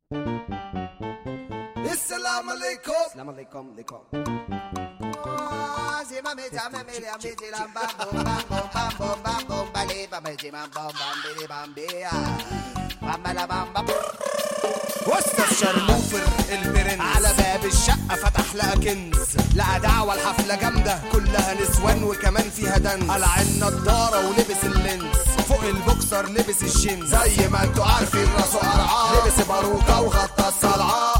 السلام عليكم. السلام عليكم. واستاذ شرموفر البرنس على باب الشقة فتح لها كنز، لقى دعوة الحفلة جامدة كلها نسوان وكمان فيها دنس. قلع النضارة ولبس اللينس، فوق البوكسر لبس الجينز، زي ما انتوا عارفين راسه قرعاه، لبس باروكة وغطى الصلعة.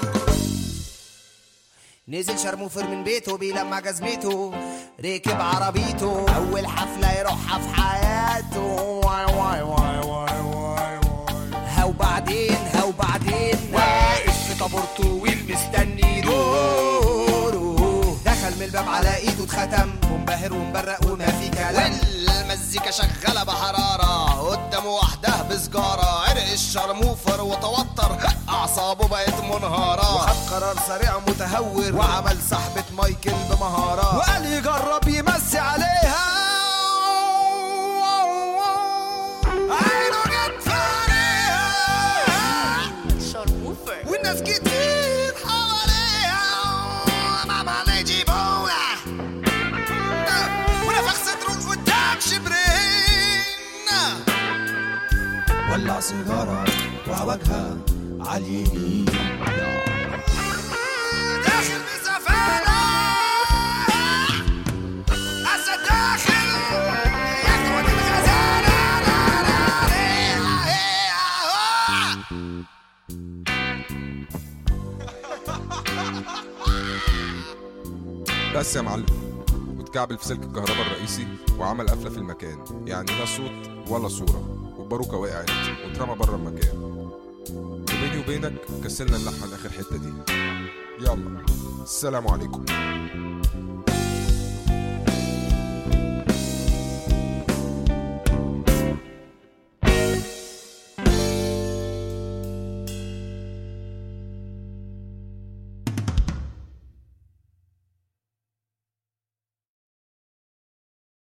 نزل شرموفر من بيته بيلمع جزمته، ركب عربيته أول حفلة يروحها في حياته. واي واي واي واي واي هاو بعدين واقف في طابور طويل مستني دوره. دخل من الباب على ايده اتختم، منبهر ومبرق وما في كلام، والمزيكا شغالة بحرارة قدامه واحدة بسجارة. عرق الشرموفر وتوتر، أعصابه بقت منهارة، وخد قرار سريع متهور وعمل سحبة مايكل بمهارة، وقال يجرب يمسي عليها. عينه جت في عليها شرموفر والناس كتير حواليها، ماما نجيبوها ونفخ صدره قدام شبرين. ولع سيجارة وعوجها عاليمين، داخل بسفانة أسد داخل ياخد الغزالة. بس يا معلم، واتكعبل في سلك الكهرباء الرئيسي وعمل قفلة في المكان، يعني لا صوت ولا صورة، والباروكة وقعت واترمى بره المكان. وبيني وبينك كسلنا نلحن آخر حتة دي. يلا السلام عليكم.